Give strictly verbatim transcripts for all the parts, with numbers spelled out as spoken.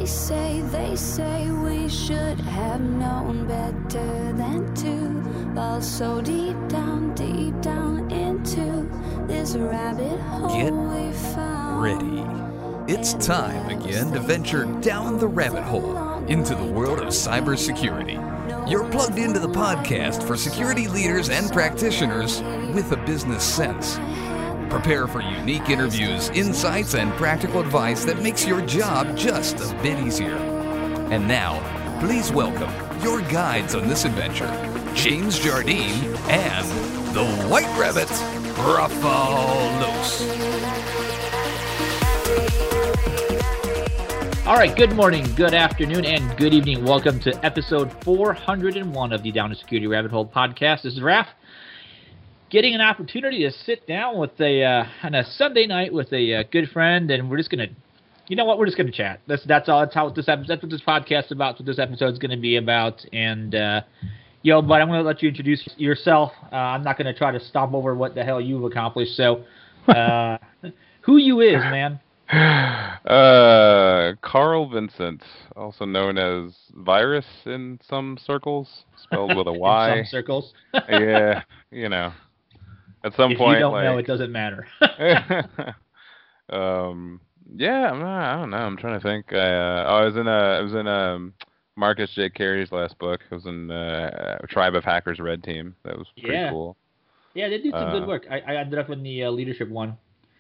They say, they say we should have known better than to fall so deep down, deep down into this rabbit hole. Get we found. ready. It's time again to venture down the rabbit hole into the world of cybersecurity. You're plugged into the podcast for security leaders and practitioners with a business sense. Prepare for unique interviews, insights, and practical advice that makes your job just a bit easier. And now, please welcome your guides on this adventure, James Jardine and the White Rabbit, Rafael Los. All right, good morning, good afternoon, and good evening. Welcome to episode four hundred one of the Down to Security Rabbit Hole podcast. This is Raph, getting an opportunity to sit down with a uh, on a Sunday night with a uh, good friend, and we're just gonna, you know what, we're just gonna chat. That's that's all. That's how this episode, that's what this podcast is about. That's what this episode is gonna be about. And uh, yo, but I'm gonna let you introduce yourself. Uh, I'm not gonna try to stomp over what the hell you've accomplished. So, uh, who you is, man? Uh, Carl Vincent, also known as Virus in some circles, spelled with a Y. In some circles. Yeah, you know. At some if point, you don't like, know, it doesn't matter. um, yeah, I'm not, I don't know. I'm trying to think. I, uh, I was in a, I was in um Marcus J. Carey's last book. I was in uh, Tribe of Hackers Red Team. That was pretty yeah. cool. Yeah, they did some uh, good work. I, I ended up in the uh, leadership one.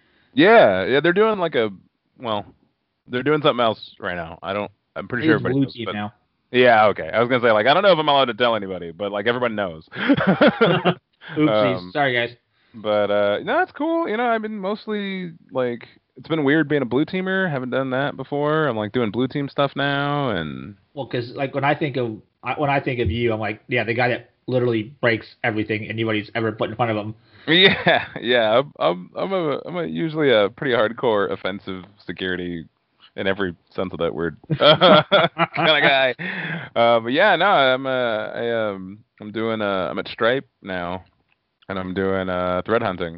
Yeah, yeah, they're doing like a, well, they're doing something else right now. I don't, I'm pretty It sure is everybody blue knows. team But, now. yeah, okay. I was gonna say, like, I don't know if I'm allowed to tell anybody, but like everyone knows. Oopsies. Um, Sorry, guys. But uh, no, it's cool. You know, I've been mostly like, it's been weird being a blue teamer. Haven't done that before. I'm like doing blue team stuff now, and Well, because like when I think of I- when I think of you, I'm like, yeah, the guy that literally breaks everything anybody's ever put in front of him. yeah, yeah. I'm I'm I'm a I'm a usually a pretty hardcore offensive security in every sense of that word kind of guy. Uh, but yeah, no, I'm uh, I um I'm doing uh I'm at Stripe now, and I'm doing uh threat hunting,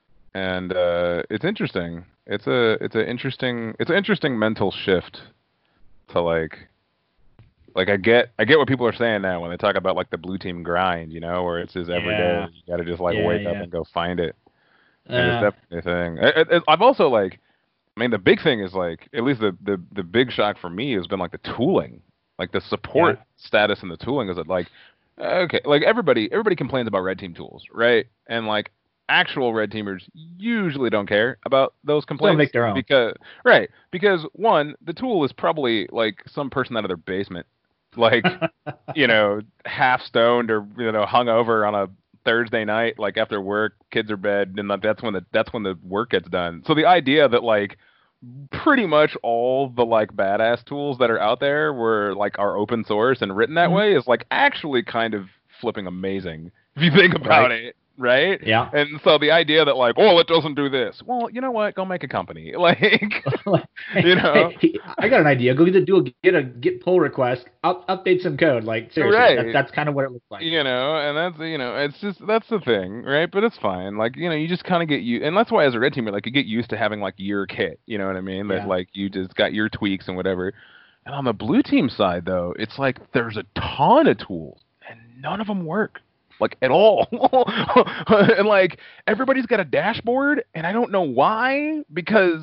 and uh it's interesting. It's a it's a interesting it's an interesting mental shift to like like I get I get what people are saying now when they talk about like the blue team grind, you know, where it's just every Yeah. day you got to just like Yeah, wake yeah. up and go find it. And Uh, it's definitely a thing. It, it, it- I've also like, I mean, the big thing is like, at least the, the, the big shock for me has been like the tooling, like the support Yeah. status in the tooling is that like, okay, like everybody, everybody complains about red team tools, right? And like actual red teamers usually don't care about those complaints. make their own. Because, right. Because one, the tool is probably like some person out of their basement, like, you know, half stoned or, you know, hung over on a Thursday night, like after work, kids are bed, and that's when the that's when the work gets done. So the idea that like pretty much all the like badass tools that are out there were like are open source and written that Mhm. way is like actually kind of flipping amazing if you think about Right. it, right? Yeah. And so the idea that like, oh, it doesn't do this. Well, you know what? Go make a company, like. You know? Hey, I got an idea. Go get a, do a get a git pull request. Up, update some code. Like seriously, Right. that, that's kind of what it looks like. You know, and that's, you know, it's just, that's the thing, right? But it's fine. Like, you know, you just kind of get you, and that's why as a red teamer, like, you get used to having, like, your kit, you know what I mean? That, Yeah. like, you just got your tweaks and whatever. And on the blue team side, though, it's like there's a ton of tools, and none of them work, like, at all. And, like, everybody's got a dashboard, and I don't know why, because,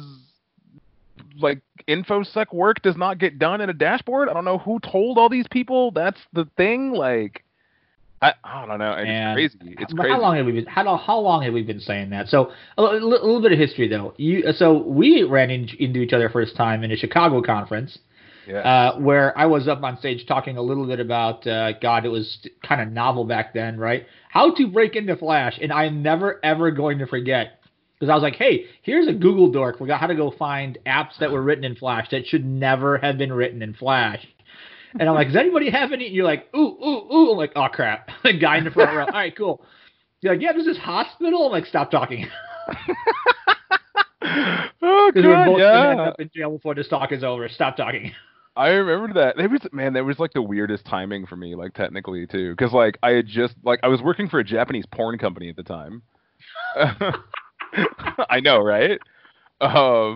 like, InfoSec work does not get done in a dashboard. I don't know who told all these people that's the thing. Like, I, I don't know. It's And crazy. It's how crazy. long have we been? How, how long have we been saying that? So a, li- a little bit of history though. You so we ran in, into each other first time in a Chicago conference, Yeah. uh, where I was up on stage talking a little bit about uh, God. It was kind of novel back then, right? How to break into Flash, and I'm never ever going to forget. Because I was like, hey, here's a Google dork. We got how to go find apps that were written in Flash that should never have been written in Flash. And I'm like, does anybody have any? And you're like, ooh, ooh, ooh. I'm like, oh, crap. The guy in the front row. All right, cool. You're like, yeah, there's this hospital. I'm like, stop talking. Oh, Because we're God, both going to end yeah. up in jail before this talk is over. Stop talking. I remember that. There was, man, there was like the weirdest timing for me, like technically too, because like I had just like I was working for a Japanese porn company at the time. I know, right? Um,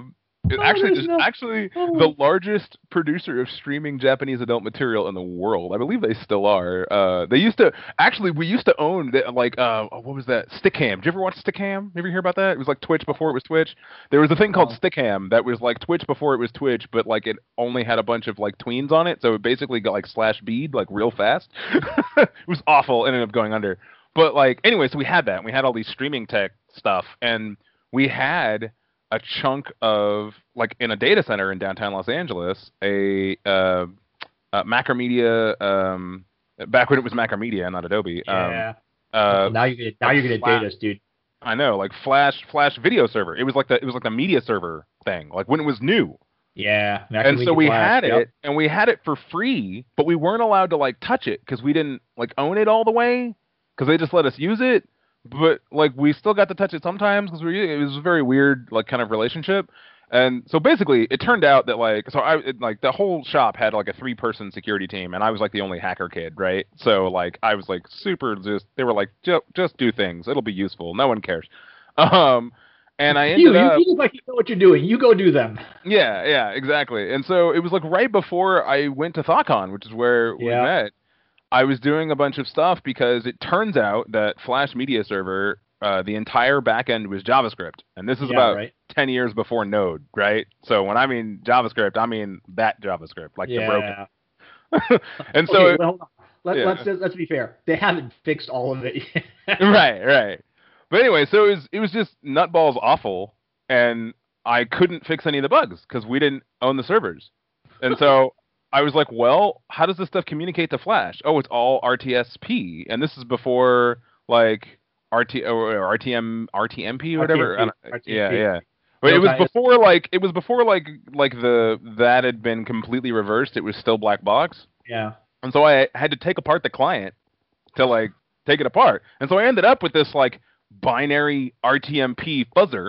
It Oh, actually, there's it's no- actually oh. the largest producer of streaming Japanese adult material in the world. I believe they still are. Uh, they used to actually, we used to own the, like, uh, what was that? Stickam. Did you ever watch Stickam? Ever hear about that? It was like Twitch before it was Twitch. There was a thing called Oh. Stickam that was like Twitch before it was Twitch, but like it only had a bunch of like tweens on it, so it basically got like slash bead like real fast. It was awful. Ended up going under. But like anyway, so we had that. And we had all these streaming tech stuff, and we had a chunk of like in a data center in downtown Los Angeles, a uh, uh, Macromedia, um, back when it was Macromedia, not Adobe. Yeah. Um, uh, now you're gonna now like you're gonna flat- date us, dude. I know, like Flash, Flash video server. It was like the it was like the media server thing, like when it was new. Yeah. And so we Flash, had yep. it, and we had it for free, but we weren't allowed to like touch it because we didn't like own it all the way because they just let us use it. But like we still got to touch it sometimes because we it was a very weird like kind of relationship. And so basically, it turned out that like so I it, like the whole shop had like a three person security team, and I was like the only hacker kid, right? So like I was like super just they were like just just do things, it'll be useful, no one cares. Um, and I ended You, you, up you look like you know what you're doing. You go do them. yeah yeah exactly. And so it was like right before I went to ThoughtCon, which is where we Yeah. met. I was doing a bunch of stuff because it turns out that Flash Media Server, uh, the entire backend was JavaScript, and this is Yeah, about right. ten years before Node, right? So when I mean JavaScript, I mean that JavaScript, like the Yeah. broken. And so, okay, it- well, hold on. Let, yeah. let's let's be fair. They haven't fixed all of it yet. right, right. But anyway, so it was it was just nutballs awful, and I couldn't fix any of the bugs because we didn't own the servers, and so. I was like, well, how does this stuff communicate to Flash? Oh, it's all R T S P, and this is before like R T or R T M R T M P or whatever. R T M P, I don't- R T M P. Yeah, yeah. But it was Real-time- before like it was before like like the that had been completely reversed. It was still black box, Yeah. and so I had to take apart the client to like take it apart, and so I ended up with this like binary R T M P fuzzer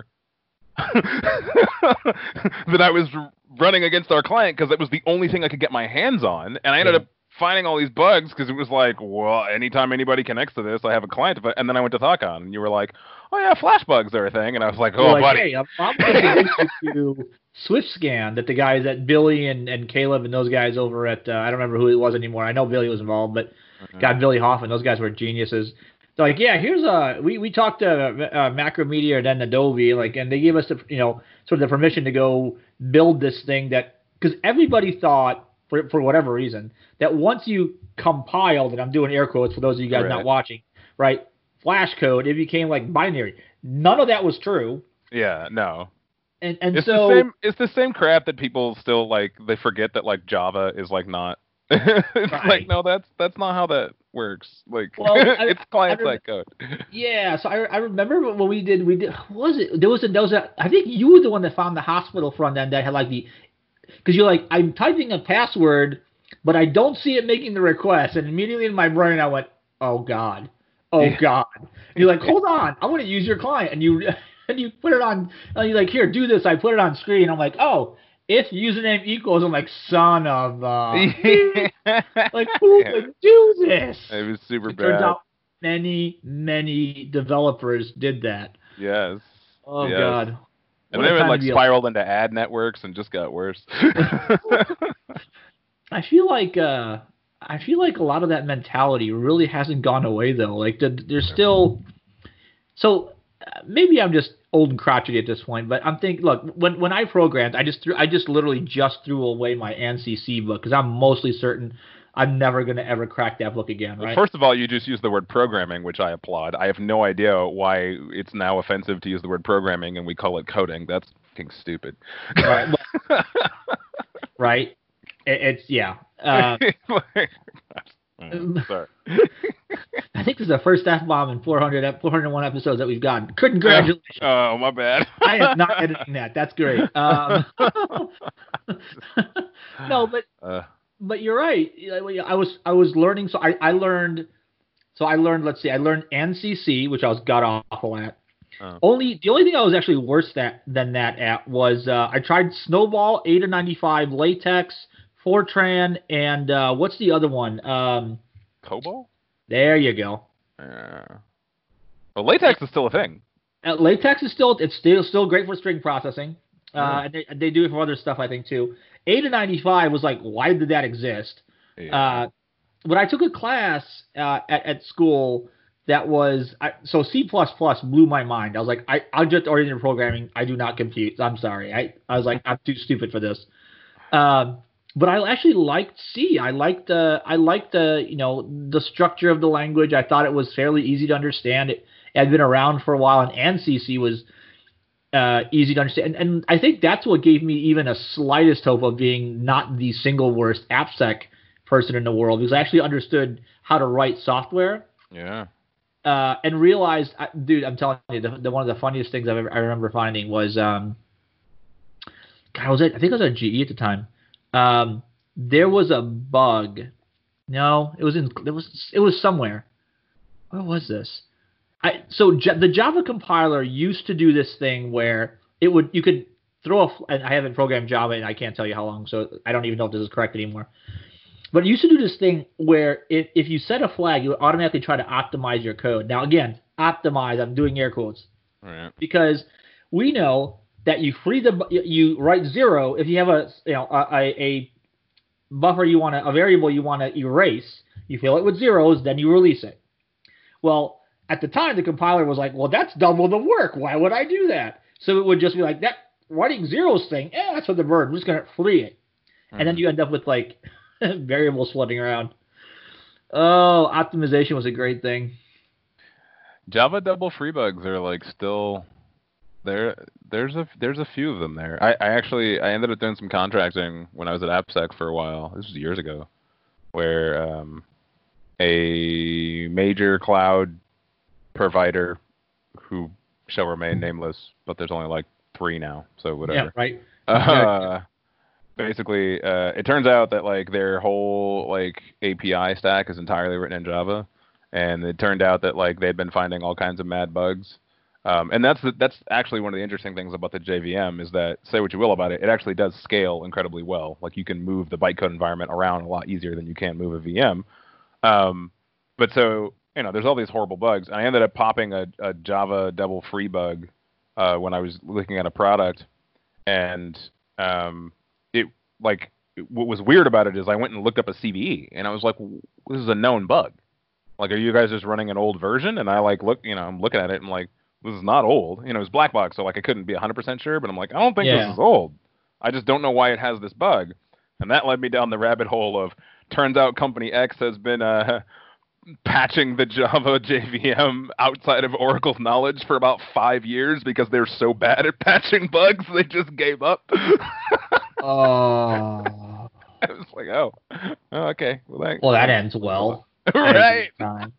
that I was running against our client because it was the only thing I could get my hands on, and I ended Yeah. up finding all these bugs because it was like, well, anytime anybody connects to this, I have a client. To, and then I went to ThoughtCon, and you were like, oh yeah, Flash bugs are a thing, and I was like, You're oh like, buddy, hey, I'm, I'm going to SwiftScan that the guys at Billy and, and Caleb and those guys over at uh, I don't remember who it was anymore. I know Billy was involved, but Mhm. God, Billy Hoffman, those guys were geniuses. They're like, yeah, here's a we we talked to uh, Macromedia and then Adobe, like, and they gave us the you know sort of the permission to go build this thing that because everybody thought for for whatever reason that once you compiled, and I'm doing air quotes for those of you guys Right. not watching, right? Flash code, it became like binary. None of that was true. yeah, no. And and It's so the same. It's the same crap that people still like. They forget that like Java is like not. It's Right. like no, that's that's not how that works. Like Well, I- it's client I side code. yeah, so I, I remember when we did we did what was it there was a there was a I think you were the one that found the hospital front end that had like the because you're like I'm typing a password but I don't see it making the request, and immediately in my brain I went, oh god, oh Yeah. god. And you're like, hold on, I want to use your client, and you and you put it on and you're like, here, do this. I put it on screen. I'm like, oh, if username equals, I'm like, son of uh like who Yeah. would do this? It was super It bad. turns out many, many developers did that. Yes. Oh Yes. God! And What then a it time like to be spiraled into ad networks and just got worse. I feel like uh, I feel like a lot of that mentality really hasn't gone away though. Like the, there's still so uh, maybe I'm just old and crotchety at this point, but I'm thinking. Look, when when I programmed, I just threw I just literally just threw away my ANSI C book because I'm mostly certain I'm never gonna ever crack that book again. Right? First of all, you just use the word programming, which I applaud. I have no idea why it's now offensive to use the word programming and we call it coding. That's fucking stupid. Right. Well, right. It, it's yeah. Uh, Mm, sorry. I think this is the first F bomb in four hundred, four hundred one episodes that we've gotten. Congratulations. Oh, my bad. I am not editing that. That's great. Um, no, but Uh, but you're right. I was I was learning. So I, I learned. So I learned. Let's see. I learned ANSI C, which I was god awful at. Oh. Only the only thing I was actually worse that than that at was uh, I tried Snowball, A to ninety-five, Latex, Fortran, and uh, what's the other one? Um, COBOL? there you go. Uh, well, latex is still a thing. Uh, Latex is still it's still still great for string processing. Uh, and they, they do it for other stuff, I think, too. Ada ninety-five was like, why did that exist? Yeah. Uh, but I took a class uh, at, at school that was I, so C plus plus blew my mind. I was like, I, object oriented programming, I do not compute. I'm sorry. I, I was like, I'm too stupid for this. Um, but I actually liked C. I liked the I liked the you know the structure of the language. I thought it was fairly easy to understand. It, it had been around for a while, and ANSI C was uh, easy to understand. And, and I think that's what gave me even a slightest hope of being not the single worst AppSec person in the world, because I actually understood how to write software. Yeah. Uh, and realized, dude, I'm telling you, the, the, one of the funniest things I've ever, I remember finding was, um, God, was it? I think it was at G E at the time. Um, there was a bug. No, it was in. There was. It was somewhere. What was this? I so J- the Java compiler used to do this thing where it would you could throw a. And I haven't programmed Java and I can't tell you how long, so I don't even know if this is correct anymore. But it used to do this thing where if, if you set a flag, you would automatically try to optimize your code. Now, again, optimize, I'm doing air quotes. Right. Because we know that you free the you write zero if you have a you know a, a buffer you want to a variable you want to erase. You fill it with zeros, then you release it. Well, at the time, the compiler was like, well, that's double the work. Why would I do that? So it would just be like that writing zeros thing. Eh, that's for the bird. I'm just gonna free it, mm-hmm. and then you end up with like. variables floating around. Oh, optimization was a great thing. Java double free bugs are like still there. There's a there's a few of them there. I, I actually I ended up doing some contracting when I was at AppSec for a while. This was years ago, where um, a major cloud provider who shall remain nameless, but there's only like three now, so whatever. Yeah, right. Uh, Basically, uh, it turns out that like their whole like A P I stack is entirely written in Java, and it turned out that like they'd been finding all kinds of mad bugs. Um, and that's the, that's actually one of the interesting things about the J V M is that, say what you will about it, it actually does scale incredibly well. Like you can move the bytecode environment around a lot easier than you can move a V M. Um, but so you know, there's all these horrible bugs. And I ended up popping a, a Java double free bug uh, when I was looking at a product, and um, it like what was weird about it is I went and looked up a C V E, and I was like, this is a known bug. Like, are you guys just running an old version? And I like look, you know, I'm looking at it and I'm like, this is not old. You know, it was black box, so like I couldn't be one hundred percent sure, but I'm like, I don't think yeah. this is old. I just don't know why it has this bug. And that led me down the rabbit hole of, turns out company X has been uh, patching the Java J V M outside of Oracle's knowledge for about five years because they're so bad at patching bugs, they just gave up. Oh. I was like, oh, oh okay. Well, that, well, that ends well. Right.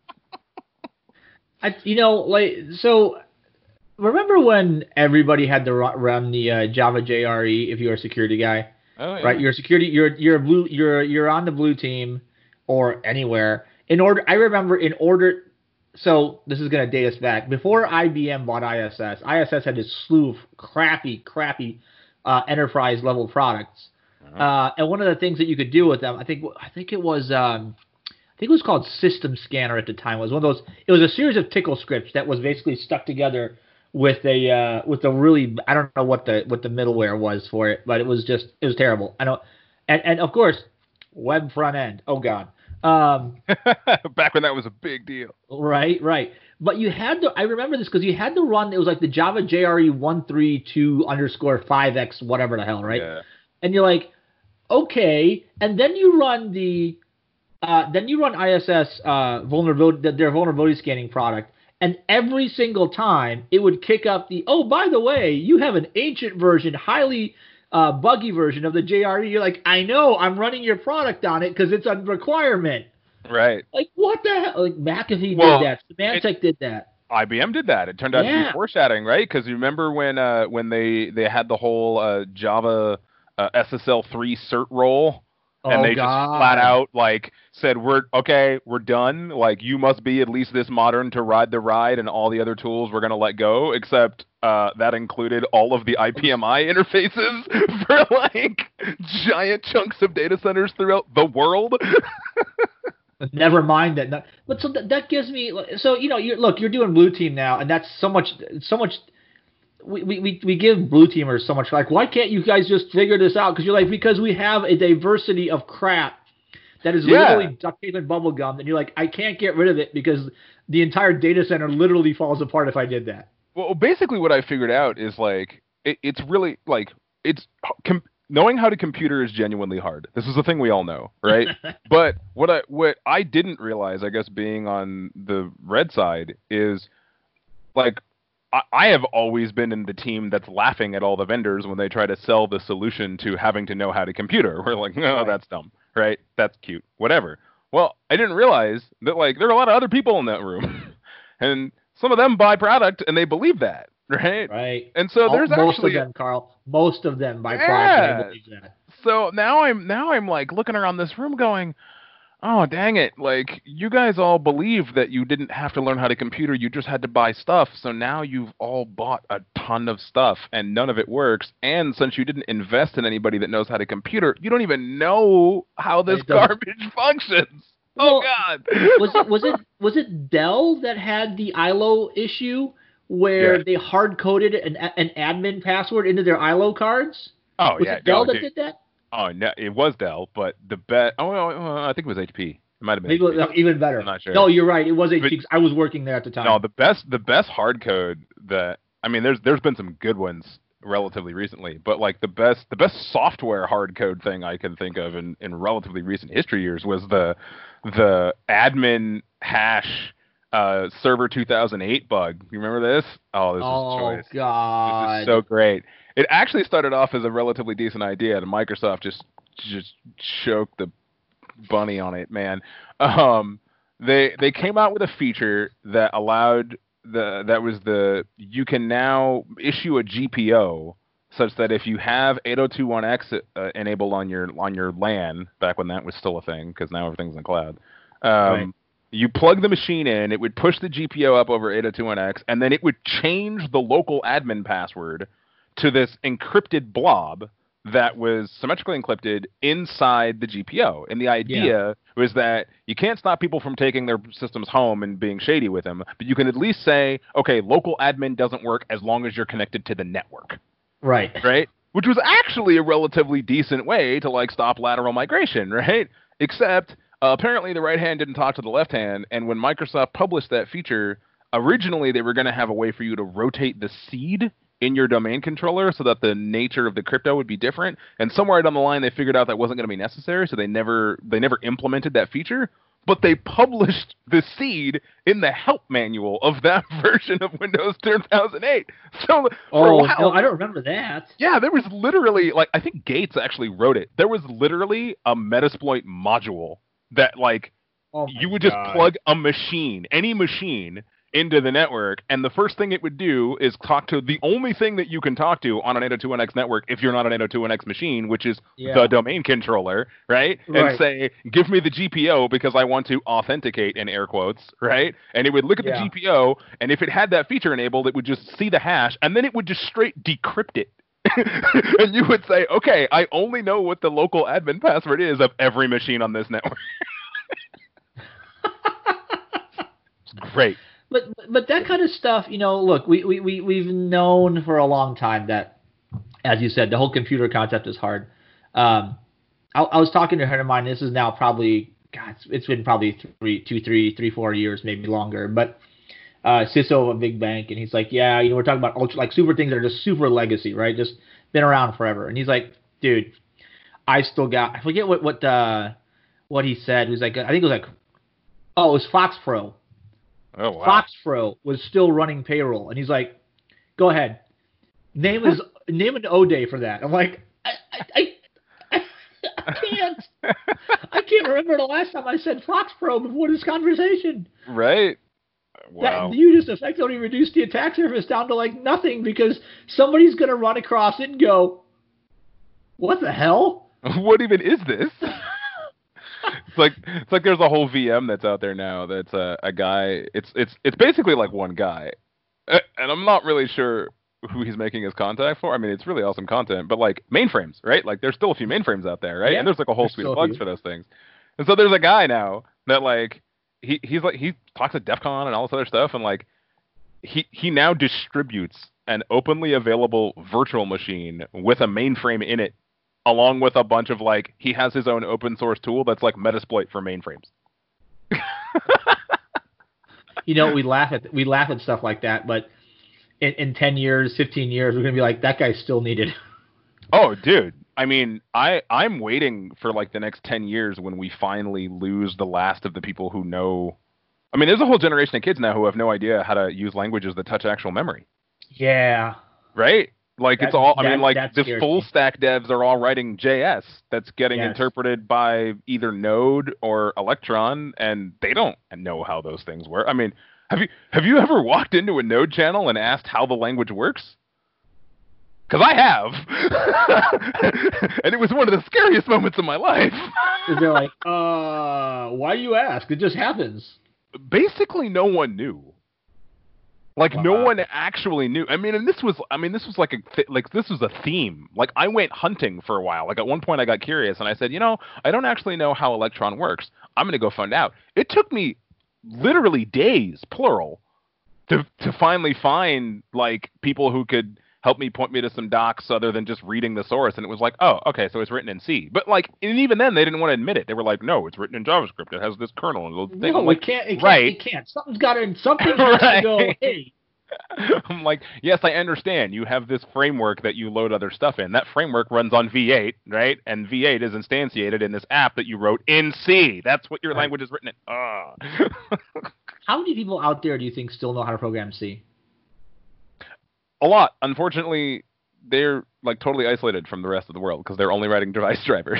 I, you know, like, so remember when everybody had to run the uh, Java J R E if you were a security guy? Oh, yeah. Right, you're a security. You're you're a blue. You're you're on the blue team or anywhere. In order, I remember in order. So this is gonna date us back. Before I B M bought I S S, I S S had this slew of crappy, crappy uh, enterprise level products. Uh-huh. Uh, and one of the things that you could do with them, I think, I think it was, um, I think it was called System Scanner at the time. It was one of those. It was a series of tickle scripts that was basically stuck together with a uh, with a really, I don't know what the what the middleware was for it, but it was just it was terrible. I know, and and of course, web front end. Oh God. Um, Back when that was a big deal. Right, right. But you had to. I remember this because you had to run. It was like the Java J R E one three two underscore five x whatever the hell, right? Yeah. And you're like, okay, and then you run the, uh, then you run I S S uh, vulnerability, their vulnerability scanning product, and every single time it would kick up the, oh, by the way, you have an ancient version, highly uh, buggy version of the J R E. You're like, I know, I'm running your product on it because it's a requirement. Right. Like, what the hell? Like, McAfee well, did that. Symantec it, did that. I B M did that. It turned out yeah. to be foreshadowing, right? Because you remember when uh, when they, they had the whole uh, Java uh, S S L three cert role, and oh, they God. just flat out like said, "We're okay, we're done. Like, you must be at least this modern to ride the ride, and all the other tools we're gonna let go." Except uh, that included all of the I P M I interfaces for like giant chunks of data centers throughout the world. Never mind that. But so that, that gives me. So you know, you look, you're doing blue team now, and that's so much, so much. we, we, we give blue teamers so much like, why can't you guys just figure this out? Because you're like, because we have a diversity of crap that is Yeah. literally duct tape and bubble gum, and you're like, I can't get rid of it because the entire data center literally falls apart if I did that. Well, basically what I figured out is like it, it's really like it's com- knowing how to computer is genuinely hard. This is the thing we all know, right? But what I what I didn't realize, I guess, being on the red side is like I, I have always been in the team that's laughing at all the vendors when they try to sell the solution to having to know how to computer. We're like, no, Right. that's dumb, right? That's cute, whatever. Well, I didn't realize that like there are a lot of other people in that room, and some of them buy product and they believe that, right? Right. And so there's All, most actually of them, Carl. Most of them by Yeah. product. I believe that. so now I'm now I'm like looking around this room going, oh dang it, like you guys all believe that you didn't have to learn how to computer, you just had to buy stuff. So now you've all bought a ton of stuff and none of it works. And since you didn't invest in anybody that knows how to computer, you don't even know how this It doesn't- garbage functions. Well, oh God. was it was it was it Dell that had the I L O issue where Yeah. they hard coded an an admin password into their I L O cards? Oh Was yeah. it Dell no, that dude. did that? Oh no, it was Dell, but the bet. Oh, oh, oh, I think it was H P. It might have been. Maybe H P. it was even better. I'm not sure. No, you're right. It was H P But- because I was working there at the time. No, the best the best hard code that I mean, there's there's been some good ones relatively recently, but like the best the best software hard code thing I can think of in, in relatively recent history years was the the admin hash uh, server two thousand eight bug. You remember this? Oh, this oh is choice. God. This is so great. It actually started off as a relatively decent idea, and Microsoft just just choked the bunny on it, man. Um, they they came out with a feature that allowed the that was the you can now issue a G P O such that if you have eight oh two dot one x uh, enabled on your on your LAN back when that was still a thing because now everything's in the cloud. Um, Right. You plug the machine in, it would push the G P O up over eight oh two dot one x, and then it would change the local admin password to this encrypted blob that was symmetrically encrypted inside the G P O. And the idea was that you can't stop people from taking their systems home and being shady with them, but you can at least say, okay, local admin doesn't work as long as you're connected to the network, Right. right? Which was actually a relatively decent way to like stop lateral migration, right? Except uh, apparently the right hand didn't talk to the left hand, and when Microsoft published that feature, originally they were going to have a way for you to rotate the seed in your domain controller so that the nature of the crypto would be different. And somewhere down the line, they figured out that wasn't going to be necessary, so they never they never implemented that feature. But they published the seed in the help manual of that version of Windows two thousand eight. So for a Oh, while, no, I don't remember that. yeah, there was literally like I think Gates actually wrote it. There was literally a Metasploit module that like Oh my you would just God. plug a machine, any machine, into the network, and the first thing it would do is talk to the only thing that you can talk to on an eight oh two dot one x network if you're not an eight oh two dot one x machine, which is Yeah. the domain controller, right? And Right. say, give me the G P O because I want to authenticate in air quotes, right? And it would look at Yeah. the G P O, and if it had that feature enabled, it would just see the hash, and then it would just straight decrypt it. And you would say, okay, I only know what the local admin password is of every machine on this network. It's great. But but that kind of stuff, you know, look, we, we, we, we've known for a long time that, as you said, the whole computer concept is hard. Um, I, I was talking to a friend of mine, this is now probably, God, it's, it's been probably three, two, three, three, four years, maybe longer, but uh, C I S O of a big bank, and he's like, yeah, you know, we're talking about ultra, like super things that are just super legacy, right? Just been around forever. And he's like, dude, I still got, I forget what, what, uh, what he said. It was like, I think it was like, oh, it was Fox Pro. Oh, wow. Fox Pro was still running payroll, and he's like, "Go ahead, name his name an O day for that." I'm like, I, I, I, I can't, I can't remember the last time I said Fox Pro before this conversation. Right? Wow. That you just effectively reduced the attack surface down to like nothing because somebody's gonna run across it and go, "What the hell?" What even is this? It's like it's like there's a whole V M that's out there now that's a, a guy. It's it's it's basically like one guy, Uh, and I'm not really sure who he's making his contact for. I mean, it's really awesome content, but like mainframes, right? Like there's still a few mainframes out there, right? Yeah, And there's like a whole there's suite still of a plugs few. for those things. And so there's a guy now that like he he's like he talks at DEF CON and all this other stuff, and like he he now distributes an openly available virtual machine with a mainframe in it, along with a bunch of like he has his own open source tool that's like Metasploit for mainframes. You know, we laugh at we laugh at stuff like that, but in, in ten years, fifteen years, we're gonna be like, that guy's still needed. Oh, dude. I mean, I I'm waiting for like the next ten years when we finally lose the last of the people who know. I mean, there's a whole generation of kids now who have no idea how to use languages that touch actual memory. Yeah. Right? Like that, it's all. I that, mean, like the full me. stack devs are all writing J S that's getting yes. interpreted by either Node or Electron, and they don't know how those things work. I mean, have you have you ever walked into a Node channel and asked how the language works? Because I have, and it was one of the scariest moments of my life. They're like, uh, why do you ask? It just happens. Basically, no one knew. Like wow. No one actually knew. I mean, and this was, I mean, this was like a, th- like this was a theme. Like I went hunting for a while. Like at one point, I got curious, and I said, you know, I don't actually know how Electron works. I'm going to go find out. It took me literally days, plural, to to finally find like people who could help me point me to some docs other than just reading the source. And it was like, oh, okay, so it's written in C. But like, and even then, they didn't want to admit it. They were like, no, it's written in JavaScript. It has this kernel. And thing. No, like, it can't. It can't. Right. It can't. Something's got to. Something has right. to go. Hey. I'm like, yes, I understand. You have this framework that you load other stuff in. That framework runs on V eight, right? And V eight is instantiated in this app that you wrote in C. That's what your right. language is written in. Oh. How many people out there do you think still know how to program C? A lot. Unfortunately, they're like totally isolated from the rest of the world because they're only writing device drivers.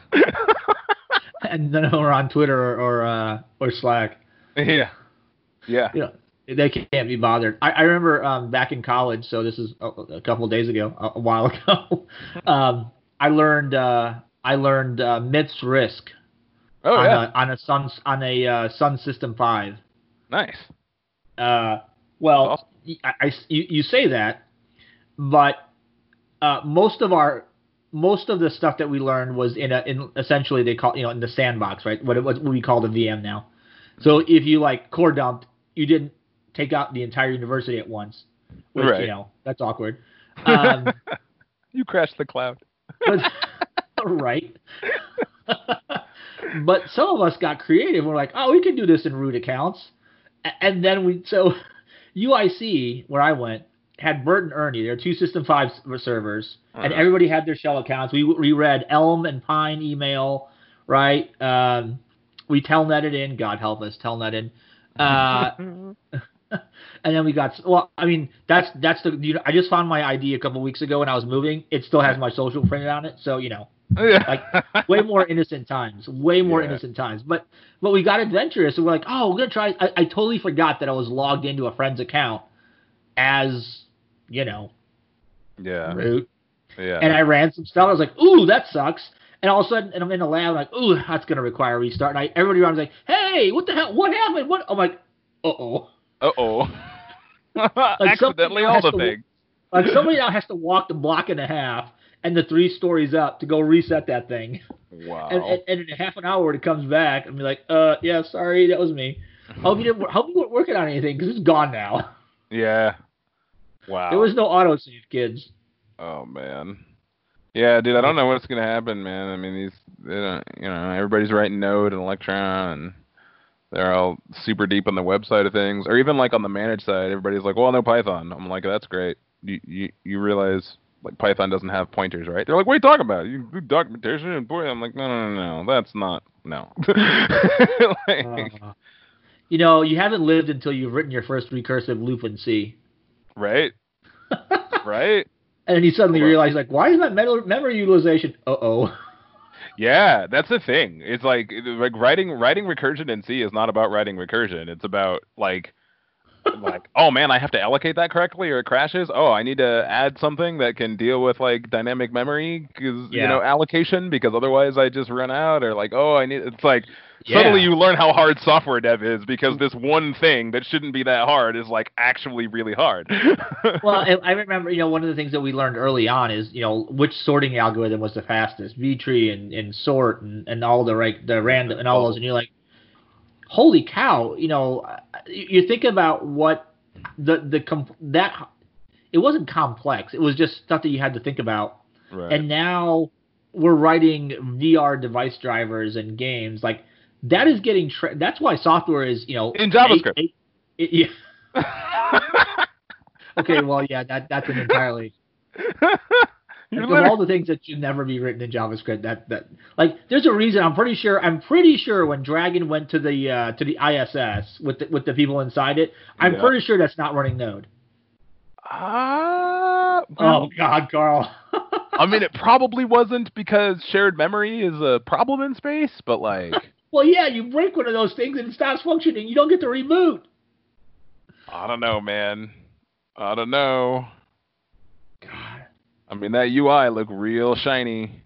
And none of them are on Twitter or or, uh, or Slack. Yeah. Yeah. You know, they can't be bothered. I, I remember um, back in college, so this is a, a couple of days ago, a, a while ago. um, I learned uh, I learned uh, M I T S RISC oh, on, yeah. a, on a Sun on a uh, Sun System five. Nice. Uh, well, awesome. I, I, you, you say that, but uh, most of our most of the stuff that we learned was in a in essentially they call you know in the sandbox, right? What it was what we call the V M now. So if you like core dumped, you didn't take out the entire university at once, which, right. you know, that's awkward. Um, you crashed the cloud. but, right. But some of us got creative. We're like, oh, we can do this in root accounts. And then we, so U I C, where I went, had Bert and Ernie. There are two System five servers, uh-huh. and everybody had their shell accounts. We, we read Elm and Pine email, right? Um, we telnetted in. God help us, telnetted. Uh, and then we got, well, I mean, that's, that's the, you know, I just found my I D a couple weeks ago when I was moving. It still has my social printed on it. So, you know, like way more innocent times, way more yeah. innocent times. But, but we got adventurous and we're like, oh, we're going to try. I, I totally forgot that I was logged into a friend's account as, you know, yeah, root. Yeah. And I ran some stuff. I was like, ooh, that sucks. And all of a sudden, and I'm in the lab, I'm like, ooh, that's going to require a restart. And I, everybody around was like, hey, what the hell? What happened? What? I'm like, uh-oh. Uh-oh. Like accidentally all the to, thing. Like somebody now has to walk the block and a half and the three stories up to go reset that thing. Wow. And, and, and in a half an hour when it comes back, I'm like, uh, yeah, sorry, that was me. Hope you didn't. Hope you weren't working on anything because it's gone now. Yeah. Wow. There was no autosave, kids. Oh man. Yeah, dude, I don't know what's gonna happen, man. I mean, these, they don't, you know, everybody's writing Node and Electron, and they're all super deep on the web side of things, or even like on the managed side. Everybody's like, "Well, no Python." I'm like, "That's great." You you, you realize like Python doesn't have pointers, right? They're like, "What are you talking about? You do documentation and point." I'm like, "No, no, no, no. That's not no." like, uh, you know, you haven't lived until you've written your first recursive loop in C. Right. Right. And then you suddenly realize, like, why is that memory utilization? Uh-oh. Yeah, that's the thing. It's like like writing writing recursion in C is not about writing recursion. It's about like like oh man, I have to allocate that correctly or it crashes. Oh, I need to add something that can deal with like dynamic memory because yeah. you know allocation because otherwise I just run out or like oh I need. It's like yeah. suddenly you learn how hard software dev is because this one thing that shouldn't be that hard is like actually really hard. Well, I remember, you know, one of the things that we learned early on is, you know, which sorting algorithm was the fastest, V-tree and, and sort and, and all the right, the random and all those. And you're like, holy cow, you know, you think about what the, the, that it wasn't complex. It was just stuff that you had to think about. Right. And now we're writing V R device drivers and games like that is getting. Tra- that's why software is you know in JavaScript. Eight, eight, it, yeah. Okay, well, yeah, that that's an entirely. Like, of all the things that should never be written in JavaScript, that that like there's a reason. I'm pretty sure. I'm pretty sure when Dragon went to the uh, to the I S S with the, with the people inside it, I'm yeah. pretty sure that's not running Node. Ah. Uh, well, oh God, Carl. I mean, it probably wasn't because shared memory is a problem in space, but like. Well, yeah, you break one of those things and it stops functioning. You don't get to reboot. I don't know, man. I don't know. God. I mean, that U I looked real shiny.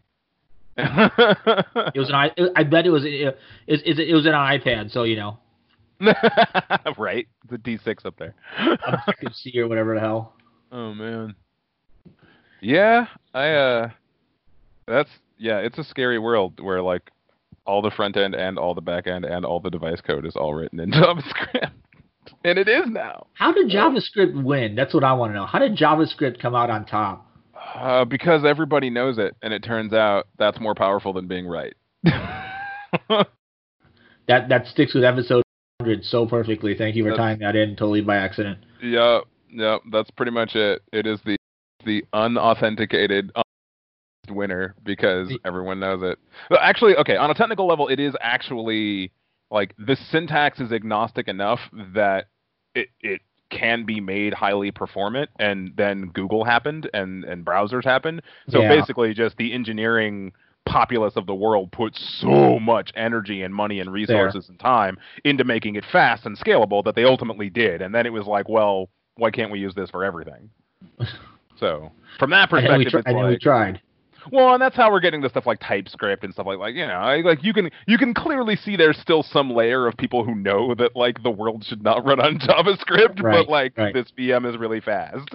It was an I. I bet it was. It, it, it was an iPad, so you know. Right, the D six up there. Objective C or whatever the hell. Oh man. Yeah, I. Uh, that's yeah. It's a scary world where like all the front end and all the back end and all the device code is all written in JavaScript. And it is now. How did JavaScript win? That's what I want to know. How did JavaScript come out on top? Uh, because everybody knows it, and it turns out that's more powerful than being right. that that sticks with episode one hundred so perfectly. Thank you for that's, tying that in totally by accident. Yeah, yeah, that's pretty much it. It is the the unauthenticated winner because everyone knows it. But actually, okay, on a technical level, it is actually like the syntax is agnostic enough that it it can be made highly performant, and then Google happened and, and browsers happened. So yeah. basically just the engineering populace of the world put so much energy and money and resources there. and time into making it fast and scalable that they ultimately did. And then it was like, well, why can't we use this for everything? So from that perspective, we, tr- it's like, we tried. Well, and that's how we're getting the stuff like TypeScript and stuff like like you know, like you can you can clearly see there's still some layer of people who know that like the world should not run on JavaScript, right, but like right. this V M is really fast.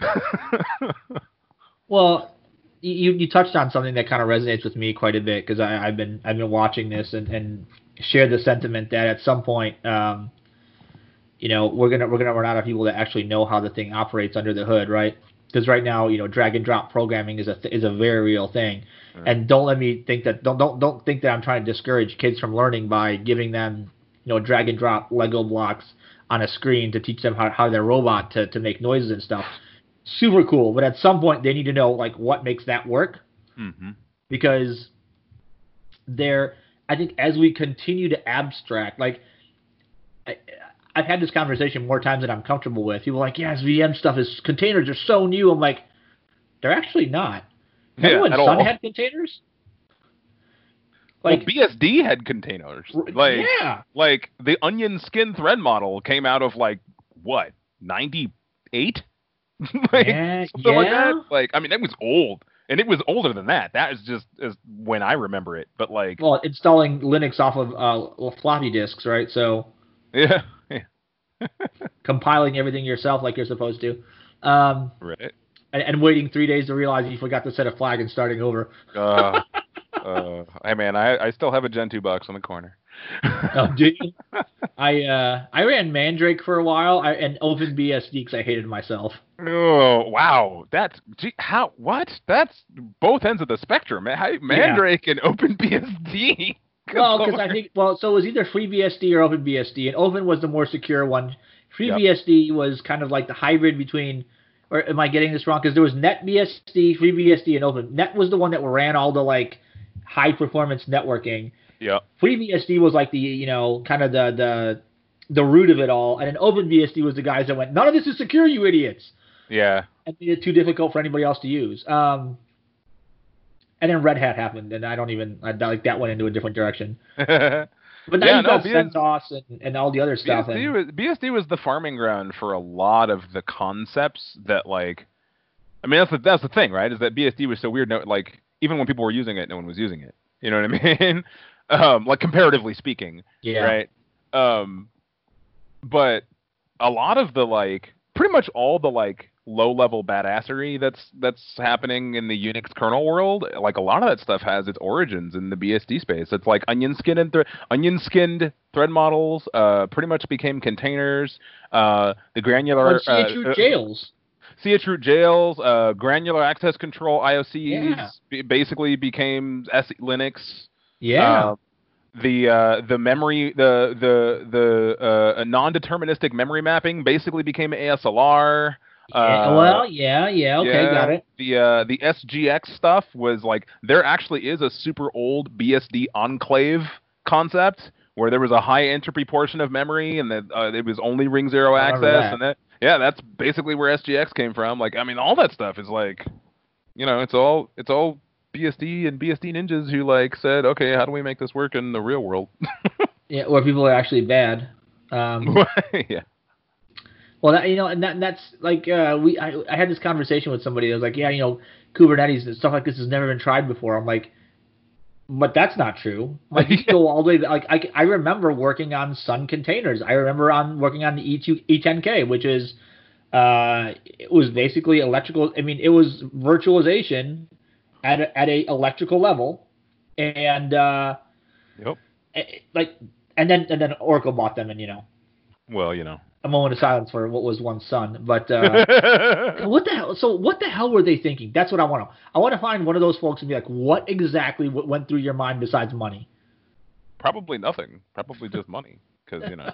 Well, you you touched on something that kind of resonates with me quite a bit because I've been I've been watching this and, and share the sentiment that at some point, um, you know, we're gonna we're gonna run out of people that actually know how the thing operates under the hood, right? Because right now, you know, drag and drop programming is a th- is a very real thing, mm. and don't let me think that don't don't don't think that I'm trying to discourage kids from learning by giving them, you know, drag and drop Lego blocks on a screen to teach them how how their robot to, to make noises and stuff. Super cool, but at some point they need to know like what makes that work, mm-hmm. because they're I think as we continue to abstract, like. I, I've had this conversation more times than I'm comfortable with. People are like, yeah, this V M stuff is containers are so new. I'm like, they're actually not. Remember yeah, when Sun all. had containers? Like well, B S D had containers. Like, yeah. Like the onion skin thread model came out of like what ninety-eight? like yeah, something yeah. like that. Like I mean, it was old, and it was older than that. That is just as when I remember it. But like, well, installing Linux off of uh, floppy disks, right? So yeah. compiling everything yourself like you're supposed to, um, right? And, and waiting three days to realize you forgot to set a flag and starting over. uh, uh, hey man, I, I still have a Gentoo box on the corner. Oh, do you? I uh, I ran Mandrake for a while I, and OpenBSD because I hated myself. Oh wow, that's gee, how what? That's both ends of the spectrum. How, Mandrake yeah. and OpenBSD. Well, because I think, well, so it was either FreeBSD or OpenBSD, and Open was the more secure one. FreeBSD yep. was kind of like the hybrid between, or am I getting this wrong? Because there was NetBSD, FreeBSD, and Open. Net was the one that ran all the, like, high-performance networking. Yeah. FreeBSD was like the, you know, kind of the, the the root of it all, and then OpenBSD was the guys that went, none of this is secure, you idiots. Yeah. And made it too difficult for anybody else to use. Um... And then Red Hat happened, and I don't even I, like that went into a different direction. But now yeah, you've no, got B S- CentOS and, and all the other stuff. B S D, and, was, B S D was the farming ground for a lot of the concepts that, like, I mean, that's the that's the thing, right? Is that B S D was so weird. No, like, even when people were using it, no one was using it. You know what I mean? um, like comparatively speaking, yeah. Right. Um, but a lot of the like, pretty much all the like. low-level badassery that's that's happening in the Unix kernel world, like a lot of that stuff has its origins in the B S D space. It's like onion skin and th- onion skinned thread models uh, pretty much became containers. Uh, the granular C H U uh, jails. C H root jails, uh, granular access control I O Cs Yeah. b- basically became S- Linux. Yeah. Uh, the uh, the memory the the the uh, non-deterministic memory mapping basically became A S L R. Yeah, Uh, well, yeah, yeah, okay, yeah, got it. The uh, the S G X stuff was like there actually is a super old B S D enclave concept where there was a high entropy portion of memory and that uh, it was only ring zero I remember access that. and that yeah that's basically where S G X came from. Like I mean all that stuff is like you know it's all it's all B S D and B S D ninjas who like said okay how do we make this work in the real world? Yeah, where people are actually bad. Um, yeah. Well, that, you know, and, that, and that's like uh, we. I, I had this conversation with somebody that was like, yeah, you know, Kubernetes and stuff like this has never been tried before. I'm like, but that's not true. Like you can go all the way. Like I, I remember working on Sun containers. I remember on working on the E two E ten K, which is uh, it was basically electrical. I mean, it was virtualization at a, at a electrical level, and uh, Yep. it, like and then and then Oracle bought them, and you know. Well, you know. A moment of silence for what was once Sun, but uh, what the hell? So what the hell were they thinking? That's what I want to. I want to find one of those folks and be like, what exactly w- went through your mind besides money? Probably nothing. Probably just money, because you know.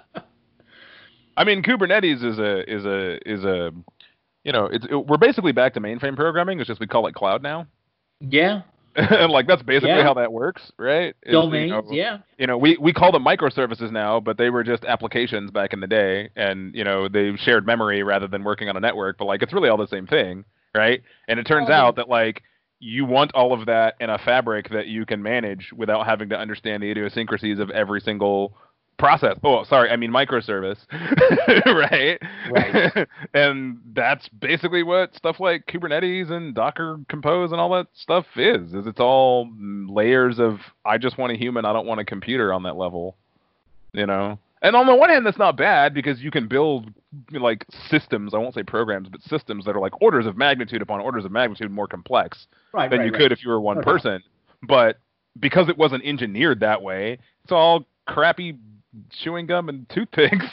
I mean, Kubernetes is a is a is a, you know, it's it, we're basically back to mainframe programming. It's just we call it cloud now. Yeah. And like that's basically Yeah. how that works, right? Is, Domains. You know, yeah. You know, we we call them microservices now, but they were just applications back in the day, and you know they shared memory rather than working on a network. But like it's really all the same thing, right? And it turns Oh, yeah. out that like you want all of that in a fabric that you can manage without having to understand the idiosyncrasies of every single process. Oh, sorry, I mean microservice, right? Right. And that's basically what stuff like Kubernetes and Docker Compose and all that stuff is. Is it's all layers of I just want a human, I don't want a computer on that level, you know. And on the one hand, that's not bad because you can build like systems. I won't say programs, but systems that are like orders of magnitude upon orders of magnitude more complex Right. than right, you right. could if you were one No doubt. person. But because it wasn't engineered that way, it's all crappy chewing gum and toothpicks.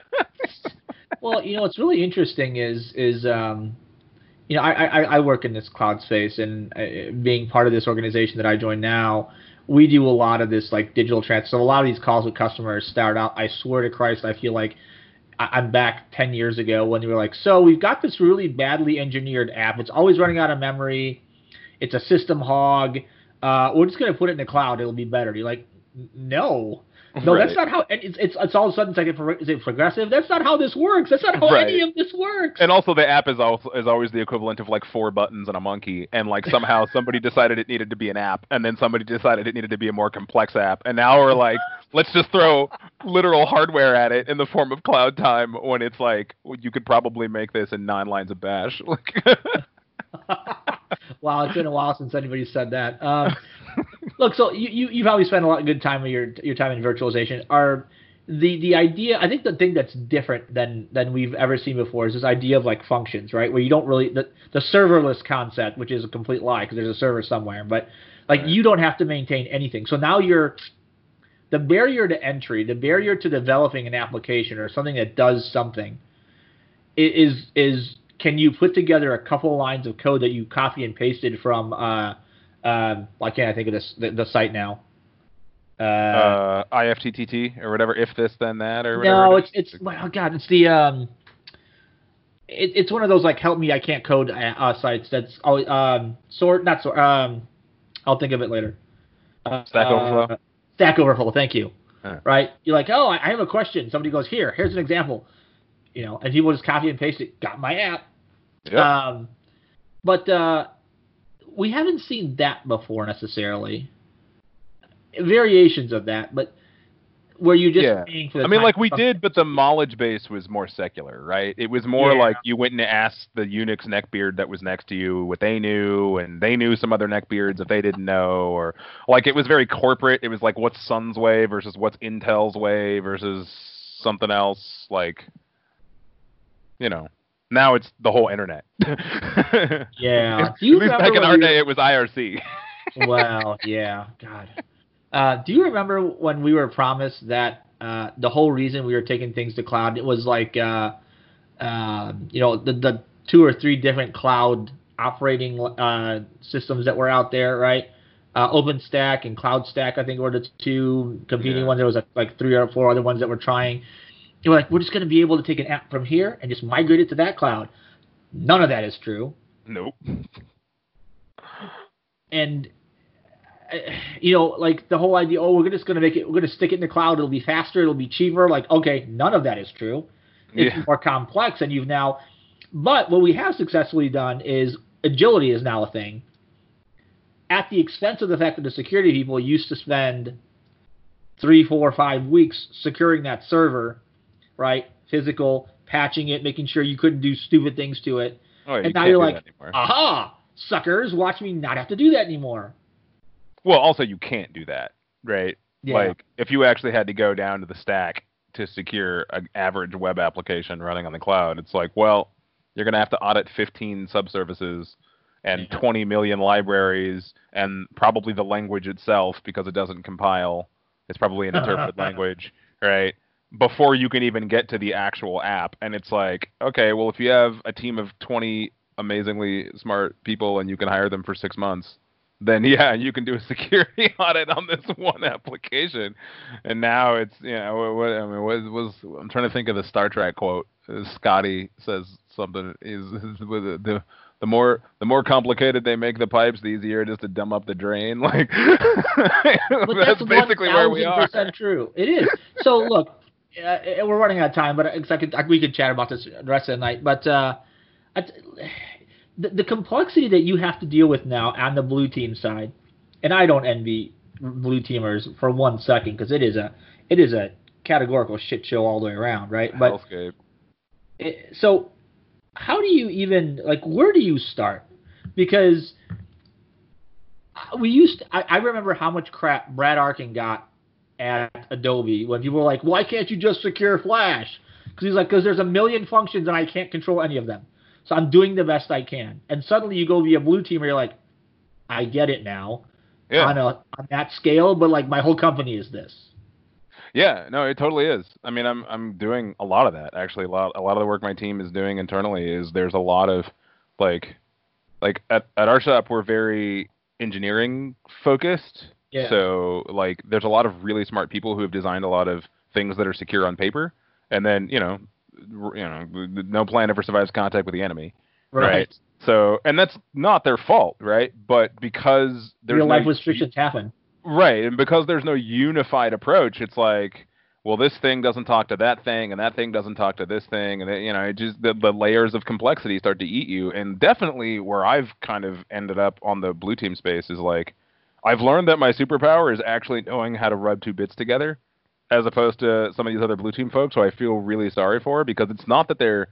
Well, you know, what's really interesting is is um, you know, I, I I work in this cloud space, and uh, being part of this organization that I joined now, we do a lot of this like digital trans. So a lot of these calls with customers start out. I swear to Christ, I feel like I- I'm back ten years ago when they were like, so we've got this really badly engineered app. It's always running out of memory. It's a system hog. Uh, we're just going to put it in the cloud. It'll be better. You're like, no. No, Right. that's not how. It's it's it's all of a sudden it's like pro- is it progressive? That's not how this works. That's not how Right. any of this works. And also, the app is also is always the equivalent of like four buttons and a monkey. And like somehow somebody decided it needed to be an app, and then somebody decided it needed to be a more complex app. And now we're like, let's just throw literal hardware at it in the form of cloud time when it's like well, you could probably make this in nine lines of bash. Like, Wow, it's been a while since anybody said that. Um, look, so you, you you probably spent a lot of good time of your your time in virtualization. Are the the idea? I think the thing that's different than than we've ever seen before is this idea of like functions, right? Where you don't really the the serverless concept, which is a complete lie because there's a server somewhere, but like Right. you don't have to maintain anything. So now you're the barrier to entry, the barrier to developing an application or something that does something i- is is can you put together a couple of lines of code that you copy and pasted from uh um why can't I think of this the, the site now? Uh, uh, I F T T T or whatever, if this then that or whatever. no, it it's is. it's oh god, it's the um it, it's one of those like help me I can't code uh, uh, sites that's always um sort not sort um I'll think of it later. Uh, Stack uh, Overflow. Stack Overflow, thank you. Huh. Right? You're like, oh, I I have a question. Somebody goes, here, here's an example. You know, and people just copy and paste it. Got my app. Yep. Um, but uh, we haven't seen that before necessarily. Variations of that, but where you just Yeah. paying for the I mean, time like we for- did, but the knowledge base was more secular, right? It was more Yeah. like you went and asked the Unix neckbeard that was next to you what they knew, and they knew some other neckbeards if they didn't know, or like it was very corporate. It was like what's Sun's way versus what's Intel's way versus something else. Like, you know, now it's the whole internet. Yeah. At Do you least remember back in when our we- day, it was I R C. Well, yeah, God. Uh, do you remember when we were promised that uh, the whole reason we were taking things to cloud, it was like, uh, uh, you know, the, the two or three different cloud operating uh, systems that were out there, right? Uh, OpenStack and CloudStack, I think, were the two competing Yeah. ones. There was like, like three or four other ones that were trying. They were like, we're just going to be able to take an app from here and just migrate it to that cloud. None of that is true. Nope. And you know, like the whole idea, oh, we're just going to make it, we're going to stick it in the cloud. It'll be faster. It'll be cheaper. Like, okay, none of that is true. It's Yeah. more complex, and you've now. But what we have successfully done is agility is now a thing. At the expense of the fact that the security people used to spend three, four, five weeks securing that server, right? Physical, patching it, making sure you couldn't do stupid things to it. Oh, you and now can't you're do like, that anymore. aha, suckers, watch me not have to do that anymore. Well, also you can't do that, right? Yeah. Like if you actually had to go down to the stack to secure an average web application running on the cloud, it's like, well, you're going to have to audit fifteen subservices and Yeah. twenty million libraries and probably the language itself because it doesn't compile. It's probably an interpreted language, right? Before you can even get to the actual app. And it's like, okay, well, if you have a team of twenty amazingly smart people and you can hire them for six months, then yeah, you can do a security audit on this one application. And now it's, you know, what, what I mean, what was, I'm trying to think of the Star Trek quote. Uh, Scotty says something is, is with the, the the more the more complicated they make the pipes, the easier it is to dumb up the drain. Like But that's, that's basically where we are. one thousand percent true. It is. So look, uh, we're running out of time, but I could, we could chat about this the rest of the night. But uh, the, the complexity that you have to deal with now on the blue team side, and I don't envy blue teamers for one second because it is a it is a categorical shit show all the way around, right? But Hellscape. it, so how do you even like where do you start? Because we used to, I, I remember how much crap Brad Arkin got at Adobe when people were like, why can't you just secure Flash? Because he's like, because there's a million functions and I can't control any of them. So I'm doing the best I can. And suddenly you go via blue team where you're like, I get it now Yeah. on a on that scale, but like my whole company is this. Yeah, no, it totally is. I mean, I'm I'm doing a lot of that actually. A lot a lot of the work my team is doing internally is there's a lot of like like at at our shop we're very engineering focused. Yeah. So like there's a lot of really smart people who have designed a lot of things that are secure on paper, and then you know r- you know no plan ever survives contact with the enemy. Right. So and that's not their fault, right? But because there's Real no life restrictions happen. Right, and because there's no unified approach, it's like, well, this thing doesn't talk to that thing, and that thing doesn't talk to this thing, and it, you know, it just the, the layers of complexity start to eat you. And definitely, where I've kind of ended up on the blue team space is like, I've learned that my superpower is actually knowing how to rub two bits together, as opposed to some of these other blue team folks who I feel really sorry for, because it's not that they're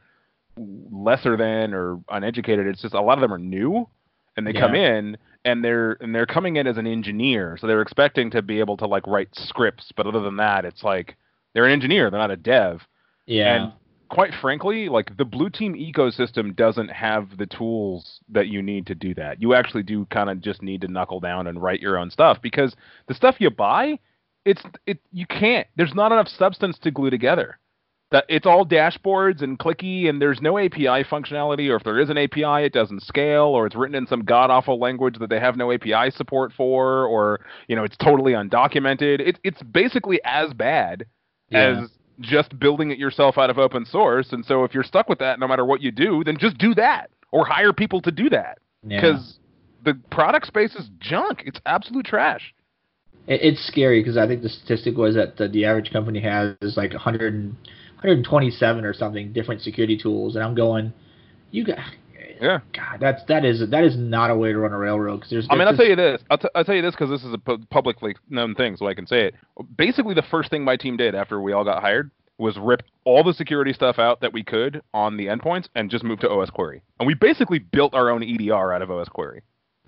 lesser than or uneducated; it's just a lot of them are new, and they Yeah. come in. And they're and they're coming in as an engineer, so they're expecting to be able to like write scripts. But other than that, it's like they're an engineer; they're not a dev. Yeah. And quite frankly, like the blue team ecosystem doesn't have the tools that you need to do that. You actually do kind of just need to knuckle down and write your own stuff, because the stuff you buy, it's it you can't. There's not enough substance to glue together. That it's all dashboards and clicky, and there's no A P I functionality, or if there is an A P I, it doesn't scale, or it's written in some god-awful language that they have no A P I support for, or, you know, it's totally undocumented. It, it's basically as bad Yeah. as just building it yourself out of open source, and so if you're stuck with that, no matter what you do, then just do that, or hire people to do that, Yeah. because the product space is junk. It's absolute trash. It, it's scary because I think the statistic was that the, the average company has like one hundred, one hundred twenty-seven or something different security tools, and I'm going, you got, Yeah. God, that's that is that is not a way to run a railroad. Because there's, I mean, I'll there's tell you this. I'll, t- I'll tell you this because this is a pu- publicly known thing, so I can say it. Basically, the first thing my team did after we all got hired was rip all the security stuff out that we could on the endpoints and just move to O S Query. And we basically built our own E D R out of O S Query.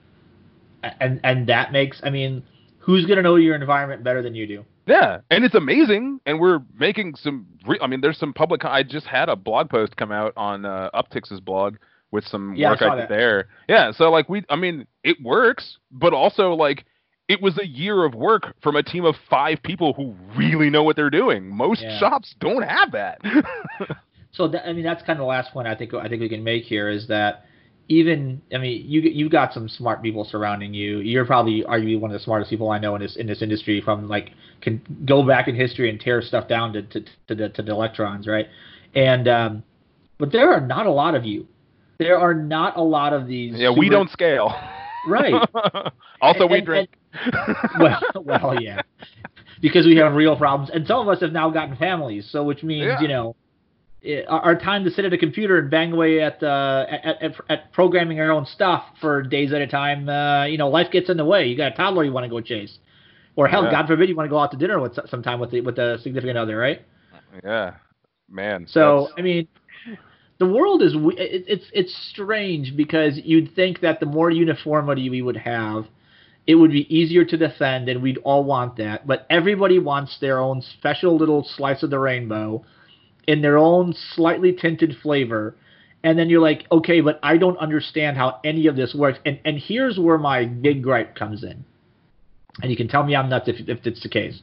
and and that makes, I mean, who's gonna know your environment better than you do? Yeah, and it's amazing, and we're making some. Re- I mean, there's some public. I just had a blog post come out on uh, Uptix's blog with some Yeah, I work saw I, did that. there. Yeah, so like we, I mean, it works, but also like it was a year of work from a team of five people who really know what they're doing. Most Yeah. shops don't have that. So that, I mean, that's kind of the last point I think I think we can make here is that even I mean, you you've got some smart people surrounding you. You're probably arguably one of the smartest people I know in this in this industry. From like can go back in history and tear stuff down to to to the, to the electrons, right? And um, but there are not a lot of you. There are not a lot of these. Yeah, super... we don't scale. Right. Also, and, we and, drink. And, well, well, yeah, because we have real problems, and some of us have now gotten families. So, which means yeah. you know, it, our time to sit at a computer and bang away at, uh, at at at programming our own stuff for days at a time. Uh, you know, life gets in the way. You got a toddler you want to go chase, or hell, yeah. God forbid, you want to go out to dinner with sometime with the, with a significant other, right? Yeah, man. So, that's... I mean. The world is it, it's it's strange because you'd think that the more uniformity we would have, it would be easier to defend, and we'd all want that. But everybody wants their own special little slice of the rainbow in their own slightly tinted flavor. And then you're like, okay, but I don't understand how any of this works. And and here's where my big gripe comes in. And you can tell me I'm nuts if if it's the case.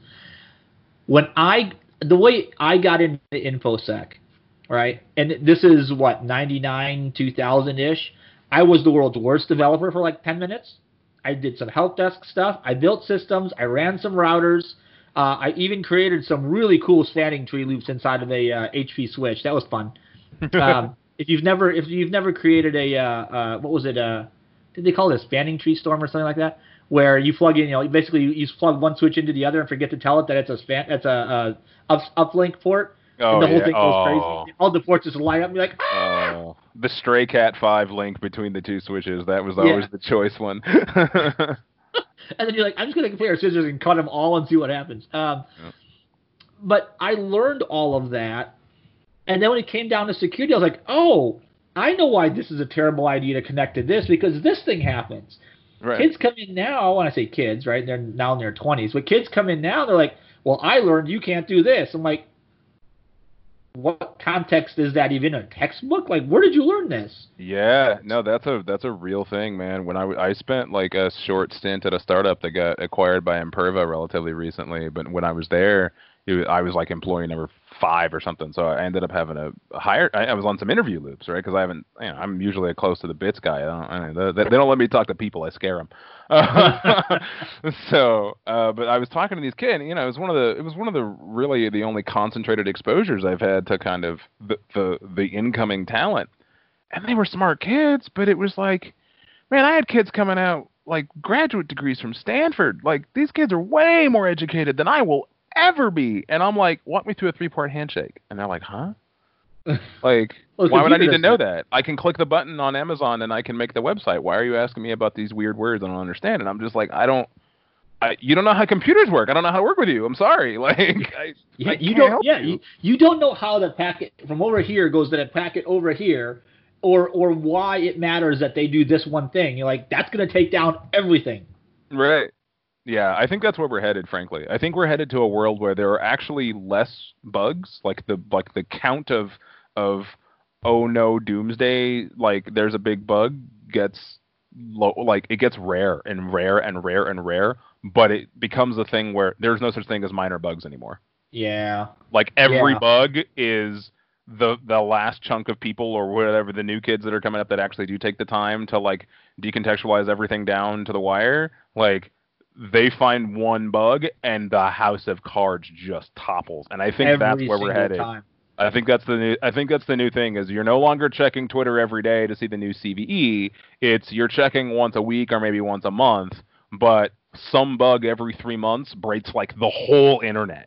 When I the way I got into InfoSec. Right, and this is what ninety-nine, two thousand ish. I was the world's worst developer for like ten minutes. I did some help desk stuff. I built systems. I ran some routers. Uh, I even created some really cool spanning tree loops inside of a uh, H P switch. That was fun. um, if you've never, if you've never created a, uh, uh, what was it? Uh, did they call it a spanning tree storm or something like that? Where you plug in, you know, basically you, you plug one switch into the other and forget to tell it that it's a span, it's a, a up, uplink port. Oh, and the whole yeah. thing goes oh. crazy. All the ports just light up and you're like, ah! Oh. The Stray Cat five link between the two switches, that was always yeah. the choice one. And then you're like, I'm just going to play our scissors and cut them all and see what happens. Um, yep. But I learned all of that. And then when it came down to security, I was like, oh, I know why this is a terrible idea to connect to this, because this thing happens. Right. Kids come in now, when I say kids, right, they're now in their twenties, but kids come in now, they're like, well, I learned you can't do this. I'm like, what context is that even a textbook? Like, where did you learn this? Yeah, no, that's a that's a real thing, man. When I, I spent like a short stint at a startup that got acquired by Imperva relatively recently, but when I was there, it was, I was like employee number five or something. So I ended up having a hire. I, I was on some interview loops, right? Because I haven't, you know, I'm usually a close to the bits guy. I don't, I don't, they, they don't let me talk to people. I scare them. Uh, so, uh, but I was talking to these kids. You know, it was one of the, it was one of the really the only concentrated exposures I've had to kind of the the, the incoming talent. And they were smart kids, but it was like, man, I had kids coming out like graduate degrees from Stanford. Like, these kids are way more educated than I will ever be. And I'm like, walk me through a three-part handshake. And they're like, huh? Like, well, why would I need to know that? I can click the button on Amazon and I can make the website. Why are you asking me about these weird words I don't understand? And I'm just like, I don't, I, you don't know how computers work. I don't know how to work with you. I'm sorry. Like, I, yeah, I you don't, yeah, you. you, you don't know how the packet from over here goes to that packet over here, or, or why it matters that they do this one thing. You're like, that's going to take down everything. Right. Yeah, I think that's where we're headed, frankly. I think we're headed to a world where there are actually less bugs, like the like the count of of oh no doomsday, like there's a big bug gets low, like it gets rare and rare and rare and rare, but it becomes a thing where there's no such thing as minor bugs anymore. Yeah. Like every yeah. bug is the the last chunk of people or whatever, the new kids that are coming up that actually do take the time to like decontextualize everything down to the wire, like they find one bug and the house of cards just topples. And I think every that's where we're headed. Time. I think that's the new, I think that's the new thing is you're no longer checking Twitter every day to see the new C V E. It's you're checking once a week or maybe once a month, but some bug every three months breaks like the whole internet.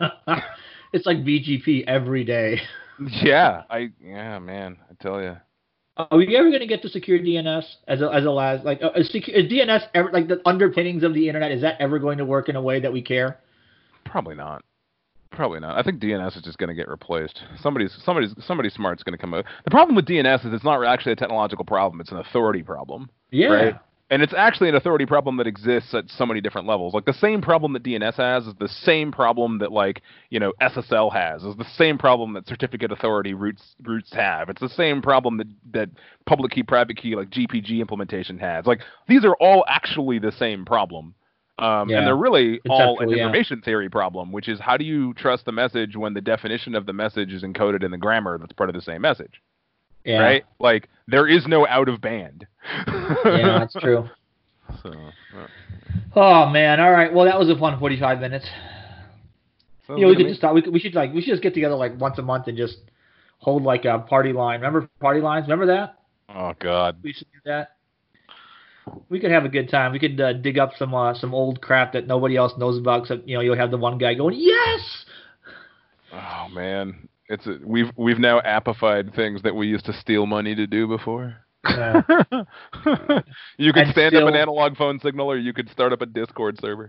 It's like B G P every day. Yeah, I yeah, man, I tell you. Are we ever going to get to secure D N S as a as a last like uh, is, secure, is D N S ever like the underpinnings of the internet? Is that ever going to work in a way that we care? Probably not. Probably not. I think D N S is just going to get replaced. Somebody's somebody's somebody smart's going to come out. The problem with D N S is it's not actually a technological problem. It's an authority problem. Yeah. Right? And it's actually an authority problem that exists at so many different levels. Like the same problem that D N S has is the same problem that like, you know, S S L has. Is the same problem that certificate authority roots roots have. It's the same problem that, that public key, private key, like G P G implementation has. Like these are all actually the same problem. Um, Yeah. And they're really all an Conceptually, yeah. information theory problem, which is how do you trust the message when the definition of the message is encoded in the grammar that's part of the same message? Yeah. Right? Like, there is no out of band. Yeah, that's true. So, uh, Oh man! All right. Well, that was a fun forty-five minutes. sounds You know, we good to could me. just talk. We, could, we should like we should just get together like once a month and just hold like a party line. Remember party lines? Remember that? Oh, God. We should do that. We could have a good time. We could uh, dig up some uh, some old crap that nobody else knows about. Except you know, you'll have the one guy going, "Yes." Oh, man. It's a, we've we've now appified things that we used to steal money to do before. Yeah. You could And stand still- up an analog phone signal, or you could start up a Discord server.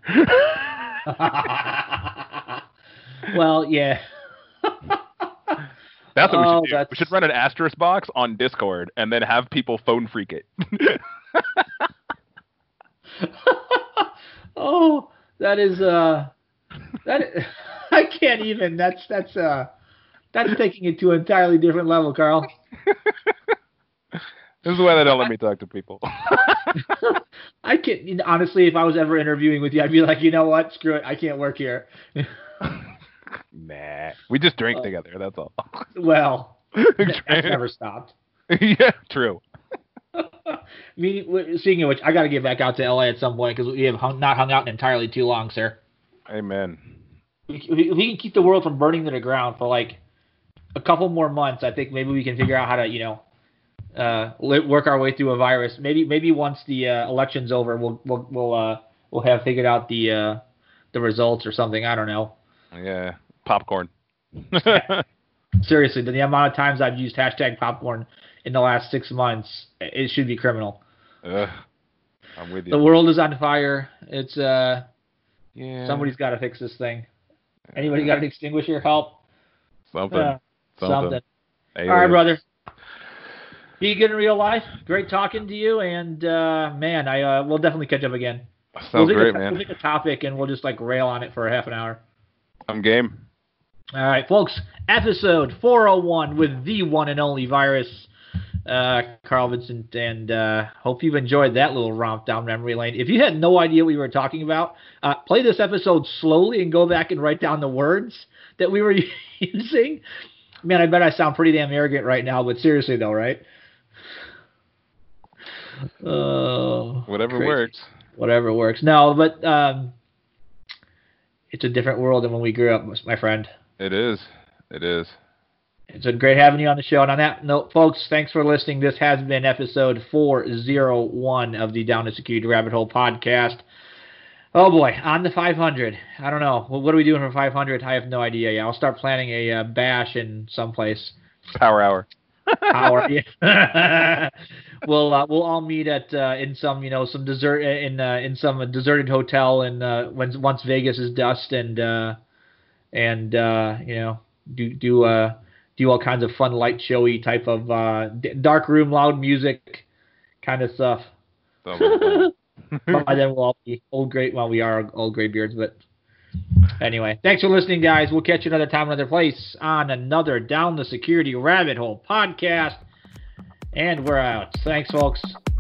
Well, yeah. That's what Oh, we should do. that's- We should run an asterisk box on Discord and then have people phone freak it. Oh, that is uh, that is, I can't even. That's that's uh, that's taking it to an entirely different level, Carl. This is why they don't let me talk to people. I can't. You know, honestly, if I was ever interviewing with you, I'd be like, you know what? Screw it. I can't work here. Nah. We just drink Oh. together, that's all. Well, that's never stopped. Yeah, true. Me, speaking of which, I got to get back out to L A at some point because we have hung, not hung out entirely too long, sir. Amen. If we, if we can keep the world from burning to the ground for like a couple more months, I think maybe we can figure out how to, you know, uh, li- work our way through a virus. Maybe maybe once the uh, election's over, we'll we'll we'll uh, we'll have figured out the uh, the results or something. I don't know. Yeah. Popcorn. Seriously, the amount of times I've used hashtag popcorn in the last six months, it should be criminal. Ugh. I'm with you. The world is on fire. It's uh, Yeah. somebody's got to fix this thing. Anybody got an extinguisher? Help. Something. Uh, something. something. Aliens. All right, brother. Be good in real life. Great talking to you, and uh, man, I uh, we'll definitely catch up again. Sounds we'll pick great, a, man. We'll pick a topic and we'll just like rail on it for a half an hour. I'm game. All right, folks. Episode four oh one with the one and only Virus, uh, Carl Vincent, and uh, hope you've enjoyed that little romp down memory lane. If you had no idea what we were talking about, uh, play this episode slowly and go back and write down the words that we were using. Man, I bet I sound pretty damn arrogant right now, but seriously though, right? Oh, Whatever crazy. works. Whatever works. No, but um, it's a different world than when we grew up, my friend. It is. It is. It's been great having you on the show. And on that note, folks, thanks for listening. This has been episode four oh one of the Down to Security Rabbit Hole podcast. Oh, boy, on the five hundred. I don't know. What are we doing for five hundred? I have no idea. Yeah, I'll start planning a uh, bash in someplace. Power hour. Power. Yeah. we'll uh, we'll all meet at uh, in some you know some desert in uh, in some deserted hotel in uh, when once Vegas is dust and uh, and uh, you know do do uh, do all kinds of fun light showy type of uh, d- dark room loud music kind of stuff. By then we'll all be old gray. Well, we are old gray beards, but anyway, thanks for listening, guys. We'll catch you another time, another place on another Down the Security Rabbit Hole podcast. And we're out. Thanks, folks.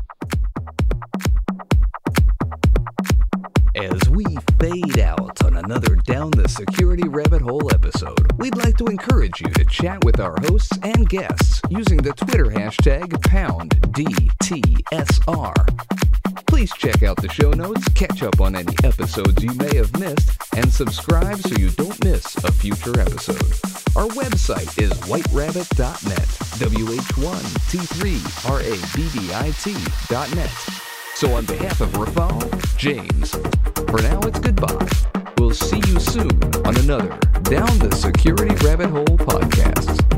As we fade out on another Down the Security Rabbit Hole episode, we'd like to encourage you to chat with our hosts and guests using the Twitter hashtag pound D T S R. Please check out the show notes, catch up on any episodes you may have missed, and subscribe so you don't miss a future episode. Our website is white rabbit dot net, W H one T three R A B B I T dot net. So on behalf of Rafal, James, for now it's goodbye. We'll see you soon on another Down the Security Rabbit Hole podcast.